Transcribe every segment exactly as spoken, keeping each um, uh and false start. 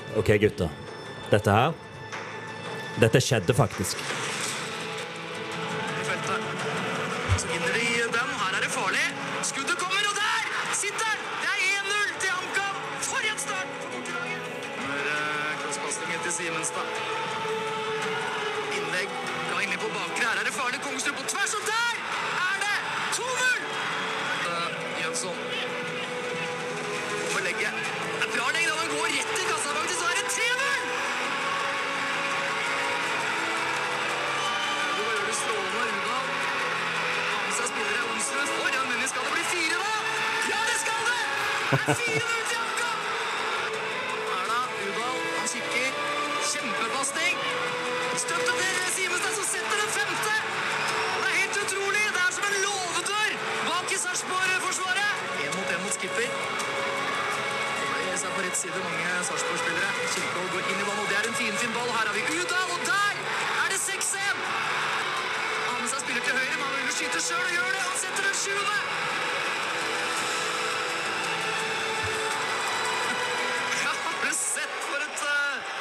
Ok, gutter. Dette her, dette skjedde faktisk. I feltet. Så vinner de den. Her er det farlig. Skuddet kommer, og der sitter den! Det er en null til HamKam. For en start for bortelaget. Kommer uh, crosspasningen til Simenstad. Innlegg. Ga inn på bakre. Her er det farlig. Kongsrud på tvers, og der er det to null! Uh, Jønsson. Over legget. Det er bra legg da den går rett i kassa, faktisk. Så er det tre null! Strålende Udal. Hamsa spillere Onsrud foran, men skal det bli fire da? Ja, det skal det! fire null til HamKam! Her da, Udal, han kikker. Kjempepasning. Støtte til Simenstad som setter den femte. Det er helt utrolig. Det er som en låvedør bak i Sarpsborg-forsvaret. En mot en mot skipper. Det er på rett side mange Sarpsborg-spillere. Kirkehold går inn i vann, og det er en fin-fin ball. Her har vi Udal, og der er det seks en. Hamsa spiller til høyre, men han vil skyte selv og gjør det. Han setter den sjuende. Ja, har du sett for et uh,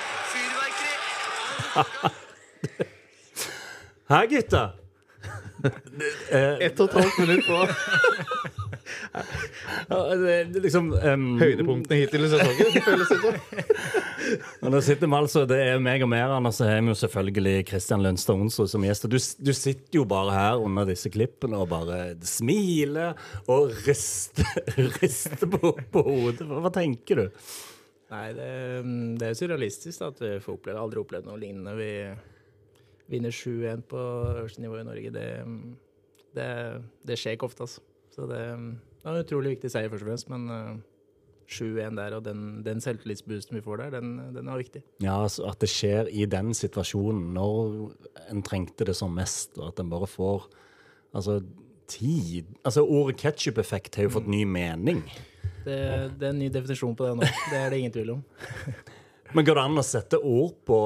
fyrverkeri? Hei, gutta! Ett og et halvt minutt på Ja, det, det liksom um, høydepunktene hittil i sesongen, føles det som. Og nå sitter vi altså, det er meg og mer, og så har vi jo selvfølgelig Kristian Lønstad Onsrud som gjest. Du, du sitter jo bare her under disse klippene og bare smiler og rister, rister på, på hodet. Hva, hva tenker du? Nei, det, det er jo surrealistisk da, at vi får oppleve, aldri opplevd noe lignende. Vi vinner sju en på øverste nivå i Norge. Det, det, det skjer ikke ofte, altså. Så det, det er en utrolig viktig seier først og fremst, men uh, sju en der, og den, den selvtillitsboosten vi får der, den, den er viktig. Ja, altså at det skjer i den situasjonen, når en trengte det som mest, og at en bare får, altså, tid. Altså, ordet ketchup-effekt har jo fått ny mening. Det, det er en ny definisjon på det nå, det er det ingen tvil om. Men går det an å sette ord på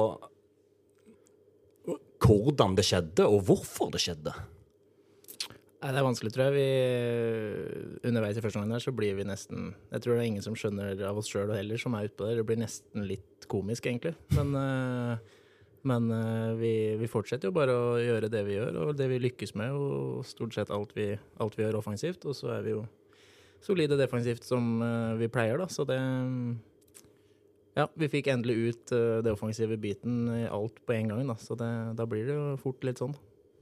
hvordan det skjedde, og hvorfor det skjedde? Nei, det er vanskelig, tror jeg. Vi, underveis i første gang der, så blir vi nesten, jeg tror det er ingen som skjønner av oss selv heller som er ute på det. Det blir nesten litt komisk, egentlig. Men, uh, men uh, vi, vi fortsetter jo bare å gjøre det vi gjør, og det vi lykkes med, og stort sett alt vi, alt vi gjør offensivt, og så er vi jo solide defensivt som uh, vi pleier, da. Så det, ja, vi fikk endelig ut uh, det offensive biten i alt på en gang, da. Så det, da blir det jo fort litt sånn.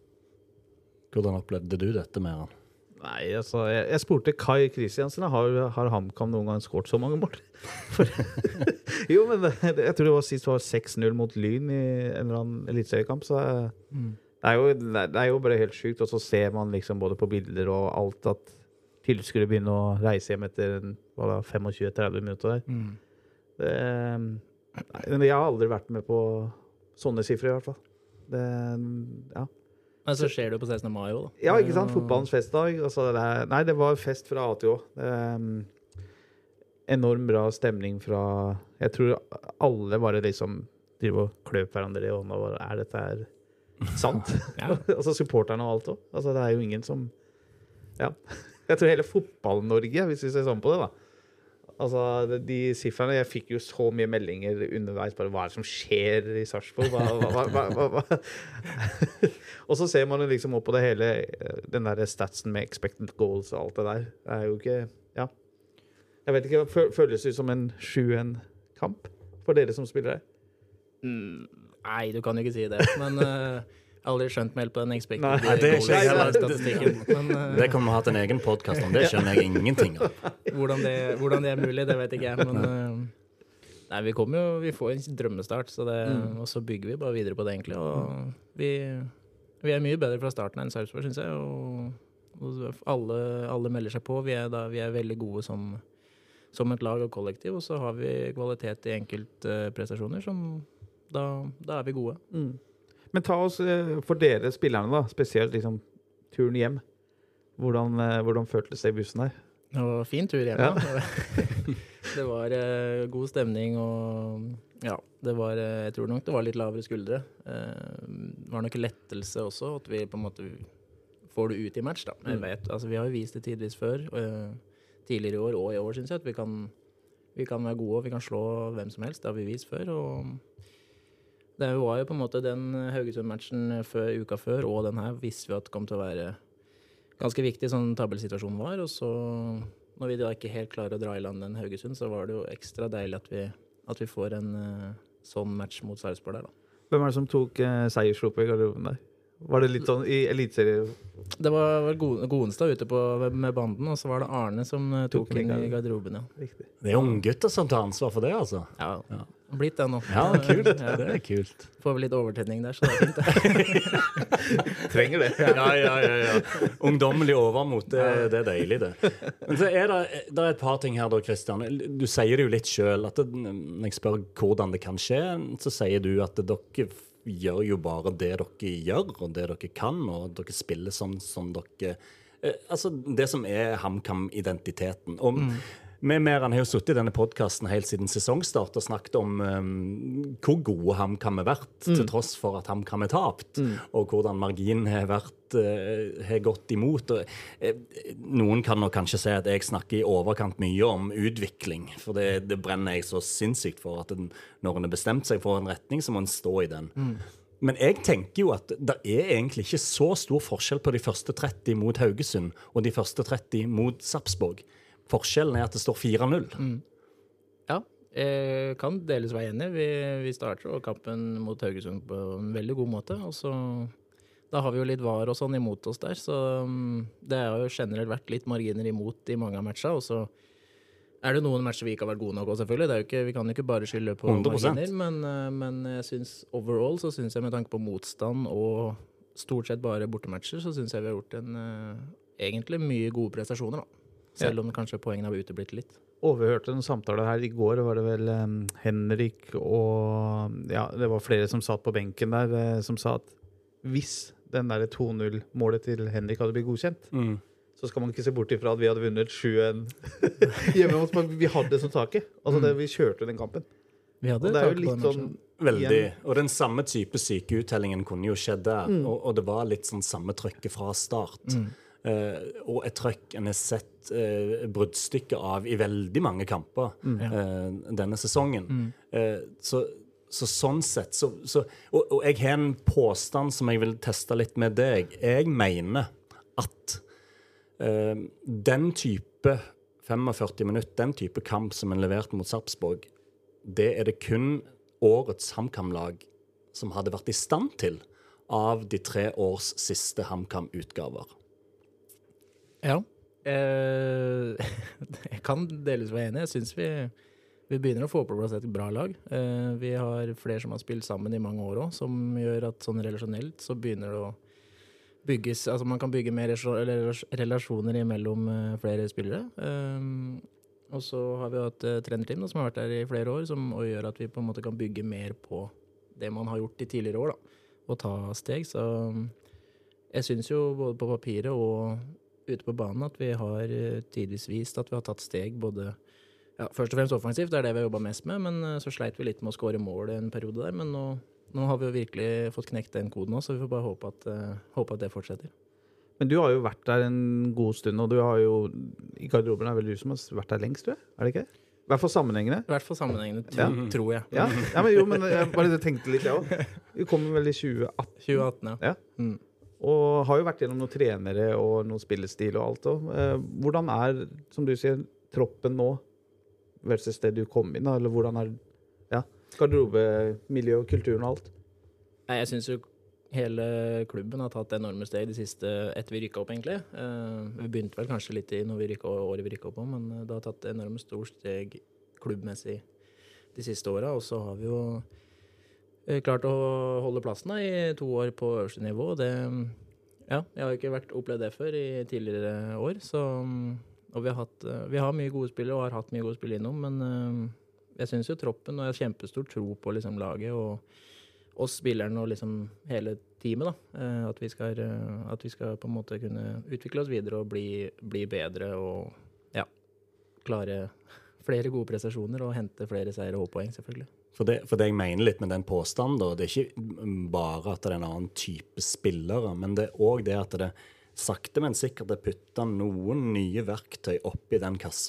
Hvordan opplevde du dette med han? Nei, altså, jeg, jeg spurte Kai Kristiansen, har, har HamKam noen gang skåret så mange mål? For, jo, men det, jeg tror det var sist var seks null mot Lyn i en eller annen elitseriekamp, så mm. det, er jo, det er jo bare helt sykt, og så ser man liksom både på bilder og alt at tilskuere begynner å reise hjem etter tjuefem til tretti minutter der. Mm. Det, nei, jeg har aldri vært med på sånne sifre i hvert fall. Det, ja. Men så skjer det jo på sekstende mai også, da. Ja, ikke sant? Fotballens festdag. Altså, det er, nei, det var fest fra A til Å. Um, enorm bra stemning fra... Jeg tror alle bare liksom driver og kløp hverandre i hånda. Og er dette her sant? Ja. Altså supporterne og alt også. Altså, det er jo ingen som... Ja. Jeg tror hele fotball-Norge, hvis vi ser sånn på det, da. Altså, de siffrene, jeg fikk jo så mye meldinger underveis, bare hva er det som skjer i Sarpsborg? Hva, hva, hva, hva, hva? Og så ser man jo liksom opp på det hele, den der statsen med expected goals og alt det der. Det er jo ikke, ja. Jeg vet ikke, føles det som en sju en kamp for dere som spiller her? Mm, nei, du kan jo ikke si det, men... Uh... aldri skjønt meg helt på den expected. Nei, det er ikke statistikken. Men, uh, det kan vi ha hatt en egen podcast om, det skjønner jeg ingenting av. hvordan, det, hvordan det er mulig, det vet ikke jeg, men uh, nei, vi kommer jo, vi får en drømmestart, så det, mm. og så bygger vi bare videre på det egentlig, og vi, vi er mye bedre fra starten enn Sarpsborg, synes jeg, og, og alle, alle melder seg på, vi er, da, vi er veldig gode som, som et lag og kollektiv, og så har vi kvalitet i enkeltprestasjoner, som da, da er vi gode. Mm. Men ta oss, for dere spillerne da, spesielt liksom, turen hjem. Hvordan, hvordan føltes det i bussen her? Det var fin tur hjem, ja. Det var uh, god stemning, og ja, det var, uh, jeg tror nok det var litt lavere skuldre. Uh, det var nok lettelse også, at vi på en måte får det ut i match, da. Jeg vet, altså, vi har jo vist det tidvis før, uh, tidligere i år og i år, synes jeg, at vi kan, vi kan være gode, og vi kan slå hvem som helst. Det har vi vist før. Og det var jo på en måte den Haugesund-matchen før, uka før, og den her visste vi at kom til å være ganske viktig, sånn tabellsituasjonen var. Og så, når vi da ikke helt klarer å dra i land den Haugesund, så var det jo ekstra deilig at vi, at vi får en uh, sånn match mot Sarpsborg der, da. Hvem er det som tok uh, seierslopet i garderoben der? Var det litt sånn i elitserie? Det var Godestad ute på, med banden, og så var det Arne som uh, tok, tok inn i garderoben, ja. Riktig. Det er unggutter som tar ansvar for det, altså. Ja, ja. Blitt det nå. Ja, kult. Ja. Det er kult. Får vi litt overtenning der, så det er fint det. Trenger det. Ja, ja, ja, ja. Ungdommelig overmot, det, det er deilig det. Men så er det, det er et par ting her da, Kristian. Du sier det jo litt selv, at det, når jeg spør hvordan det kan skje, så sier du at dere gjør jo bare det dere gjør, og det dere kan, og dere spiller sånn som dere... Eh, altså det som er HamKam-identiteten. Og mm. vi mer enn har jo suttet i denne podcasten helt siden sesongstart og snakket om um, hvor gode HamKam har vært, mm. til tross for at HamKam er tapt, mm. og hvordan marginen har vært, uh, har gått imot. Og, uh, noen kan nok kanskje si at jeg snakker i overkant mye om utvikling, for det, det brenner jeg så sinnssykt for, at den, når en har bestemt seg for en retning, så må en stå i den. Mm. Men jeg tenker jo at det er egentlig ikke så stor forskjell på de første tretti mot Haugesund og de første tretti mot Sarpsborg. Forskjellen er at det står fire null. Mm. Ja, jeg kan delvis være enig. Vi, vi starter jo kampen mot Haugesund på en veldig god måte, og så da har vi jo litt var og sånn imot oss der, så um, det har jo generelt vært litt marginer imot i mange av matchene, og så er det noen matcher vi ikke har vært gode nok også, selvfølgelig. Det er jo ikke, vi kan jo ikke bare skylde på hundre prosent. marginer, men, men jeg synes overall, så synes jeg med tanke på motstand og stort sett bare bortematcher, så synes jeg vi har gjort en uh, egentlig mye gode prestasjoner da. Selv om kanskje poengene har uteblitt litt. Overhørte en samtale her i går, var det vel um, Henrik og ja, det var flere som satt på benken der, uh, som sa at hvis den der to null-målet til Henrik hadde blitt godkjent, mm. så skal man ikke se bort ifra at vi hadde vunnet sju en hjemme hos, men vi hadde det som taket. Altså det, vi kjørte den kampen. Vi hadde og det er jo litt sånn... Veldig. Og den samme type sykeuttellingen kunne jo skjedd der, mm. og, og det var litt sånn samme trykket fra start. Mm. Uh, og et trøkk en har sett uh, bruddstykker av i veldig mange kamper mm. uh, denne sesongen. Mm. Uh, så, så sånn sett så, så, og, og jeg har en påstand som jeg vil teste litt med deg. Jeg mener at uh, den type førtifem minutter, den type kamp som en leverte mot Sarpsborg, det er det kun årets HamKam-lag som hadde vært i stand til av de tre års siste HamKam-utgaver. Ja, eh, jeg kan delvis være enig. Jeg synes vi, vi begynner å få på plass et bra lag. Eh, vi har flere som har spilt sammen i mange år også, som gjør at sånn relasjonelt så begynner det å bygges, altså man kan bygge mer relasjoner mellom flere spillere. Eh, og så har vi hatt et trenerteam da, som har vært der i flere år, som gjør at vi på en måte kan bygge mer på det man har gjort i tidligere år, da, og ta steg. Så jeg synes jo både på papiret og ute på banen at vi har tidvis vist at vi har tatt steg både, ja, først og fremst offensivt, det er det vi har jobbet mest med, men så sleit vi litt med å skåre mål en periode der, men nå, nå har vi jo virkelig fått knekt den koden også, så vi får bare håpe at, uh, håpe at det fortsetter. Men du har jo vært der en god stund, og du har jo, i garderoben er vel du som har vært der lengst, du er? Er det ikke? I hvert fall sammenhengende. I hvert fall sammenhengende, ja. tror jeg. Ja, ja men jo, men jeg bare tenkte litt, jeg også. Vi kom vel i tjue atten. tjue atten, ja. Ja. Mm. Og har jo vært gjennom noen trenere og noen spillestil og alt. Og, eh, hvordan er, som du sier, troppen nå versus det du kom inn, eller hvordan er ja, garderobemiljø og kulturen og alt? Nei, jeg synes jo hele klubben har tatt enorme steg de siste etter vi rykket opp, egentlig. Eh, vi begynte vel kanskje litt i når vi rykket, året vi rykket opp på, men det har tatt enormt stor steg klubbmessig de siste årene, og så har vi jo klart å holde plassen da, i to år på øverste nivå. Det, ja, jeg har ikke vært opplevd det før i tidligere år, så, og vi har, hatt, vi har mye gode spillere og har hatt mye gode spillere innom, men uh, jeg synes jo troppen, og jeg har kjempestor tro på liksom, laget og oss spillerne og liksom, hele teamet, da, uh, at, vi skal, uh, at vi skal på en måte kunne utvikle oss videre og bli, bli bedre og ja, klare flere gode prestasjoner og hente flere seier og poeng, selvfølgelig. For det, for det jeg mener litt med den påstanden, da, det er ikke bare at det er en annen type spillere, men det er også det at det sakte, men sikkert er puttet noen nye verktøy opp i den kassa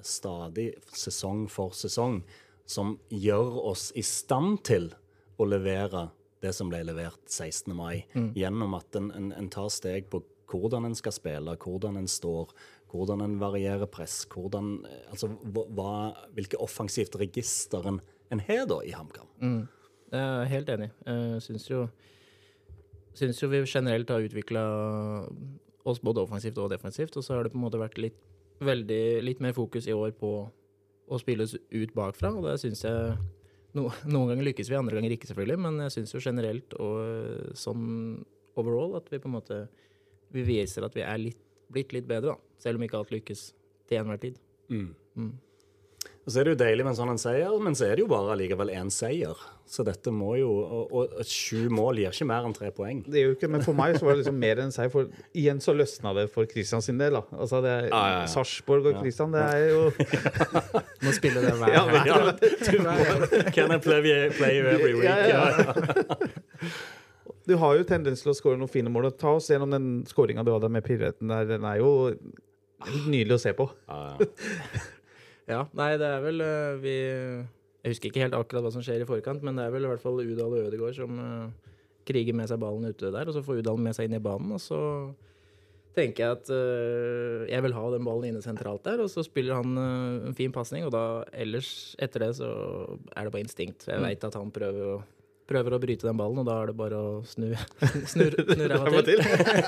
stadig sesong for sesong som gjør oss i stand til å levere det som ble levert sekstende mai, mm. gjennom at en, en, en tar steg på hvordan en skal spille, hvordan en står, hvordan en varierer press, hvordan, altså, hva, hvilke offensivt register en, en har da i HamKam. Mm. Jeg er helt enig. Jeg synes jo, synes jo vi generelt har utviklet oss både offensivt og defensivt, og så har det på en måte vært litt, veldig, litt mer fokus i år på å spilles ut bakfra, og det synes jeg no, noen ganger lykkes vi, andre ganger ikke selvfølgelig, men jeg synes jo generelt og sånn overall at vi på en måte vi viser at vi er litt, blitt litt bedre da, selv om ikke alt lykkes til enhver tid. Mm. Mm. Og så er det jo deilig med en sånn en seier, men så er det jo bare likevel en seier. Så dette må jo, og, og sju mål gir ikke mer enn tre poeng. Det er jo ikke, men for meg så var det liksom mer enn seier, for igjen så løsna det for Kristian sin del da. Altså det er ah, ja, ja. Sarpsborg og Kristian, det er jo... Må spille det hver. Ja, hver. Ja, du må. Can I play, play you every week? Ja, ja. Du har jo tendens til å skåre noen fine mål. Ta oss gjennom den skåringen du hadde med Pirretten der. Den er jo nydelig å se på. Ah, ja. Ja, nei, det er vel uh, vi... Jeg husker ikke helt akkurat hva som skjer i forkant, men det er vel i hvert fall Udal og Ødegaard som uh, kriger med seg ballen ute der, og så får Udal med seg inn i banen, og så tenker jeg at uh, jeg vil ha den ballen inne sentralt der, og så spiller han uh, en fin passning, og da ellers etter det så er det på instinkt. Jeg vet at han prøver å prøver å bryte den ballen, og da er det bare å snu, snu, snu ræva til.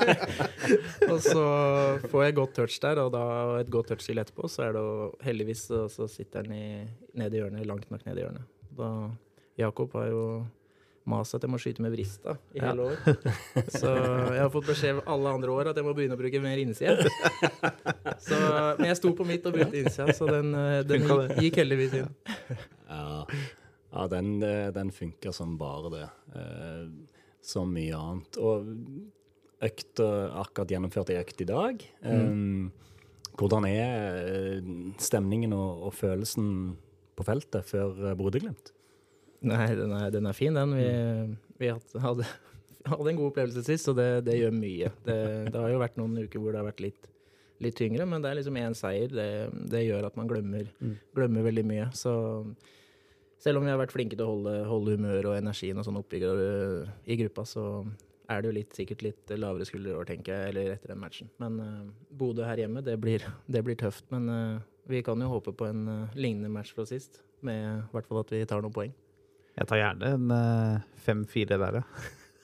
Og så får jeg et godt touch der, og da et godt touch til etterpå, så er det jo heldigvis, så, så sitter han i, ned i hjørnet, langt nok ned i hjørnet. Da, Jakob har jo maset at jeg må skyte med vrista i ja. hele år. Så jeg har fått beskjed alle andre år at jeg må begynne å bruke mer innsida. Så, men jeg sto på mitt og brukte innsida, så den, den gikk, gikk heldigvis inn. Ja. Ja, den, den funker som bare det. Eh, som mye annet. Og økt, akkurat gjennomført i økt i dag. Mm. Eh, hvordan er stemningen og, og følelsen på feltet før Bodø-Glimt? Nei, den er, den er fin, den. Vi, vi hadde, hadde en god opplevelse sist, og det, det gjør mye. Det, det har jo vært noen uker hvor det har vært litt, litt tyngre, men det er liksom en seier. Det, det gjør at man glemmer, mm. glemmer veldig mye. Så... Selv om vi har vært flinke til å holde, holde humør og energien og sånn oppe i, i gruppa, så er det jo litt, sikkert litt lavere skuldre i år, tenker jeg, eller etter den matchen. Men uh, Bodø her hjemme, det blir, det blir tøft, men uh, vi kan jo håpe på en uh, lignende match fra sist, med i hvert fall at vi tar noen poeng. Jeg tar gjerne en uh, fem fire der, ja.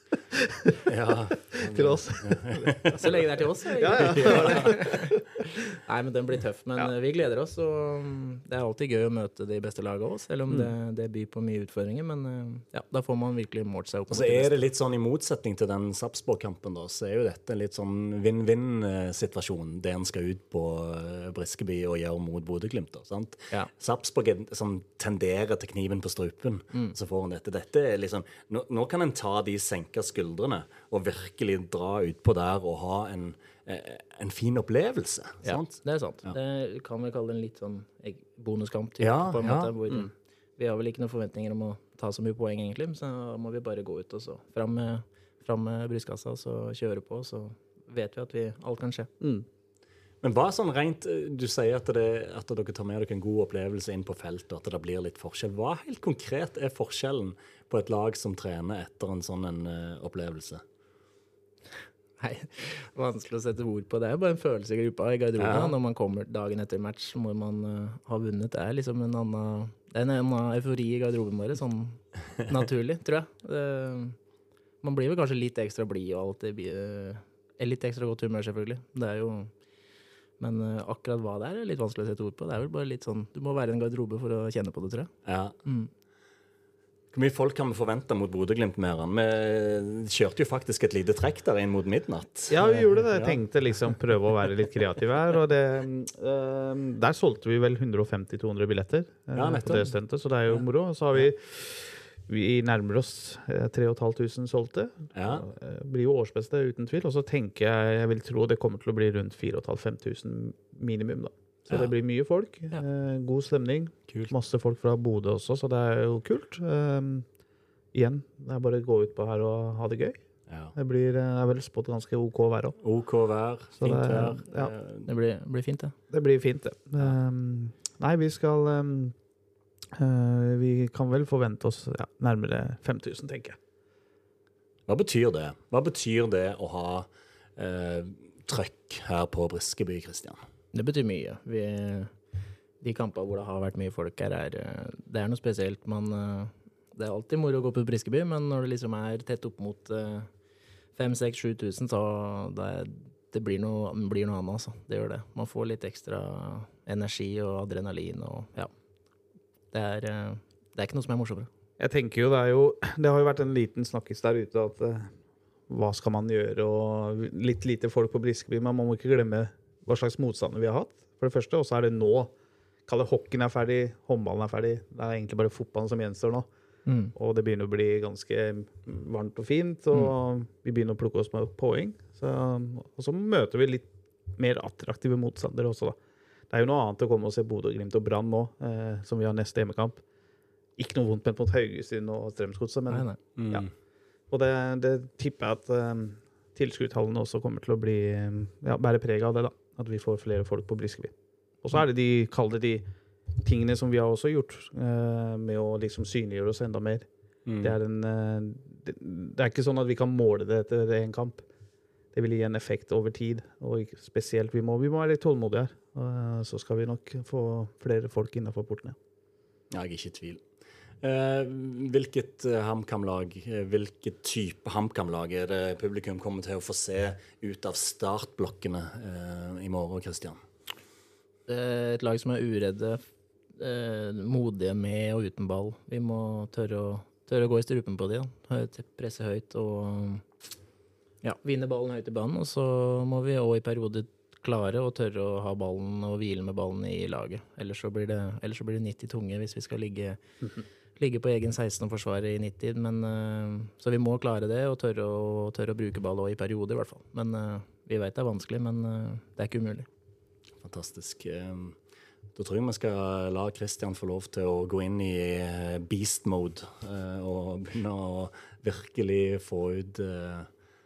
Ja. Til oss. Så lenge det er til oss, ja. Ja, ja. Nei, men den blir tøff, men ja. Vi gleder oss, og det er alltid gøy å møte de beste lagene også, selv om mm. det, det byr på mye utfordringer, men ja, da får man virkelig målt seg opp. Så er det litt sånn i motsetning til den Sarpsborg-kampen da, så er jo dette en litt sånn vinn-vinn-situasjon, det en skal ut på Briskeby og gjøre mot Bodø-Glimt da, sant? Ja. Sarpsborg er, som tenderer til kniven på strupen, mm. så får en dette. Dette er liksom, nå, nå kan en ta de senke skuldrene og virkelig dra ut på der og ha en en fin opplevelse, ja, sant? Det er sant. Ja. Det kan vi kalle en litt sånn bonuskamp typ, ja, på en ja. måte, hvor mm. vi har vel ikke noen forventninger om å ta så mye poeng egentlig, så må vi bare gå ut og så fram med, fram med brystkassa og så kjøre på, så vet vi at vi, alt kan skje. Mm. Men bare sånn rent, du sier at, det, at dere tar med dere en god opplevelse inn på feltet, og at det blir litt forskjell. Hva helt konkret er forskjellen på et lag som trener etter en sånn en, uh, opplevelse? Nei, vanskelig å sette ord på. Det er bare en følelse i gruppa i garderoben. Ja. Når man kommer dagen etter match hvor man uh, har vunnet. Det er liksom en annen, det er en annen eufori i garderoben bare, sånn naturlig, tror jeg. Uh, man blir vel kanskje litt ekstra blid og alt det blir, uh, litt ekstra godt humør selvfølgelig. Det er jo, men uh, akkurat hva det er, er litt vanskelig å sette ord på. Det er vel bare litt sånn, du må være en garderobe for å kjenne på det, tror jeg. Ja. Mm. Hvor mye folk kan vi forvente mot Bodø-Glimt mer? Vi kjørte jo faktisk et lite trekk der inn mot midnatt. Ja, vi gjorde det. Jeg tenkte liksom prøve å være litt kreativ her, og det, uh, der solgte vi vel hundre femti til to hundre billetter uh, ja, på det stuntet, så det er jo moro. Så har vi, vi nærmer oss uh, tre og et halvt tusen solgte. Ja. Uh, blir jo årsbeste uten tvil, og så tenker jeg, jeg vil tro det kommer til å bli rundt fire og et halvt til fem tusen minimum da. Så ja. Det blir mye folk, ja. eh, god stemning, kult. Masse folk fra Bodø også, så det er jo kult. Um, igjen, det er bare å gå ut på her og ha det gøy. Ja. Det blir det er vel spådd ganske OK vær òg. OK vær, Så fint det- vær. ja. Eh, Det blir, blir fint, det. Det blir fint, det. Um, nei, vi skal um, uh, Vi kan vel forvente oss ja, nærmere fem tusen, tenker jeg. Hva betyr det? Hva betyr det å ha eh, trøkk her på Briskeby, Kristian? Det betyr mye. Vi, de kampene hvor det har vært mye folk her, er, eh, det er noe spesielt. Man, eh, det er alltid moro å gå på Briskeby, men når det liksom er tett opp mot fem, seks, sju tusen, så det, det blir, noe, blir noe annet, altså. Det gjør det. Man får litt ekstra energi og adrenalin, og ja. Det er, eh, det er ikke noe som er morsommere. Jeg tenker jo det er jo Det har jo vært en liten snakkis der ute at uh, hva skal man gjøre, og litt lite folk på Briskeby, men man må ikke glemme hva slags motstander vi har hatt. For det første, og så er det nå. Kalle hockeyen er ferdig, håndballen er ferdig. Det er egentlig bare fotballen som gjenstår nå. Mm. Og det begynner å bli ganske varmt og fint, og mm. vi begynner å plukke oss med poeng. Så, og så møter vi litt mer attraktive motstandere også, da. Det er jo noe annet å komme og se Bodø, Glimt og Brann nå, eh, som vi har neste hjemmekamp. Ikke noe vondt mot Haugesund og Strømsgodset, men Nei, nei. Mm. ja. Og det, det tipper jeg at um, tilskuertallene også kommer til å bli, um, ja, bære preg av det, da. At vi får flere folk på Briskeby. Og så er det de, kall det de tingene som vi har også gjort, uh, med å liksom synliggjøre oss enda mer. Mm. Det er en, uh, det, det er ikke sånn at vi kan måle det etter en kamp. Det vil gi en effekt over tid, og ikke spesielt vi må, vi må være litt tålmodige her. Uh, så skal vi nok få flere folk innenfor portene. Ja, jeg er ikke i tvil. Eh, hvilket uh, HamKam-lag, eh, hvilket type HamKam-lag er det publikum kommer til å få se ut av startblokkene eh, i morgen, Kristian? Det er et lag som er uredde, eh, modige med og uten ball. Vi må tørre å, tørre å gå i strupen på de, da. Presse høyt og ja, vinne ballen høyt i banen. Og så må vi også i perioder klare og tørre å ha ballen og hvile med ballen i laget. Ellers så blir det, ellers så blir det nitti tunge hvis vi skal ligge ligge på egen seksten og forsvare i nitti, men uh, så vi må klare det og tørre å, tørre å bruke ball også i perioder i hvert fall. Men uh, vi vet det er vanskelig, men uh, det er ikke umulig. Fantastisk. Um, da tror jeg vi skal la Kristian få lov til å gå inn i uh, beast mode uh, og begynne å virkelig få ut uh,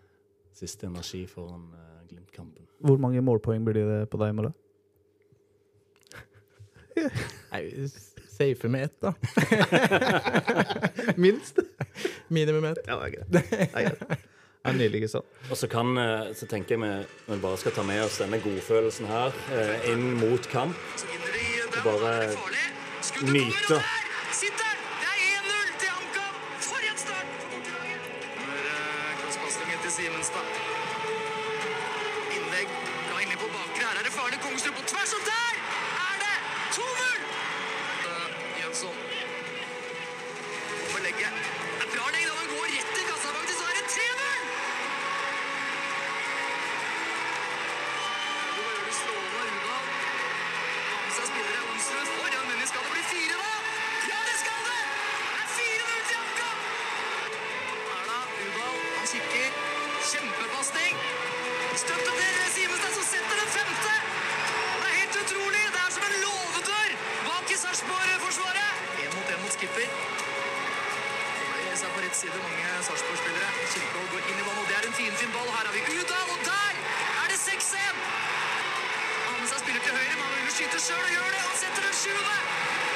siste energi foran uh, Glimt-kampen. Hvor mange målpoeng blir det på deg, Molle? Nei, safe med ett, da. Minst? Minimum ett. Ja, det er greit. Det er greit. Det er nydelig, sånn. Og så, kan, uh, så tenker jeg vi, vi bare skal ta med oss denne godfølelsen her uh, inn mot kamp. Og bare nyte. Sitter! Det er én null til HamKam! For en start for bortelaget! Crosspasningen til Simenstad. Innlegg. Ga inn på bakre. Her er det farlig. Kongsrud på tvers, og der er det to null! Jønsson. Over legget. Det er bra legg da den går rett i kassa, faktisk. Så er det tre null! Nå gjør det strålende Udal. Hamsa spiller i Onsrud. Foran, men skal det bli fire da? Ja, det skal det! Det er fire null til HamKam! Her da, Udal. Han kikker. Kjempepasning. Støtte til Simenstad, som setter den femte. Det er helt utrolig. Det er som en låvedør bak i Sarpsborg-forsvaret. En mot en mot skipper. Kommer seg på rett side, mange Sarpsborg-spillere. Kirkevold går inn i banen, og det er en fin, fin ball. Her har vi Udal, og der er det seks én. Amundsen spiller til høyre, men han vil skyte selv og gjør det. Han setter den sjuende.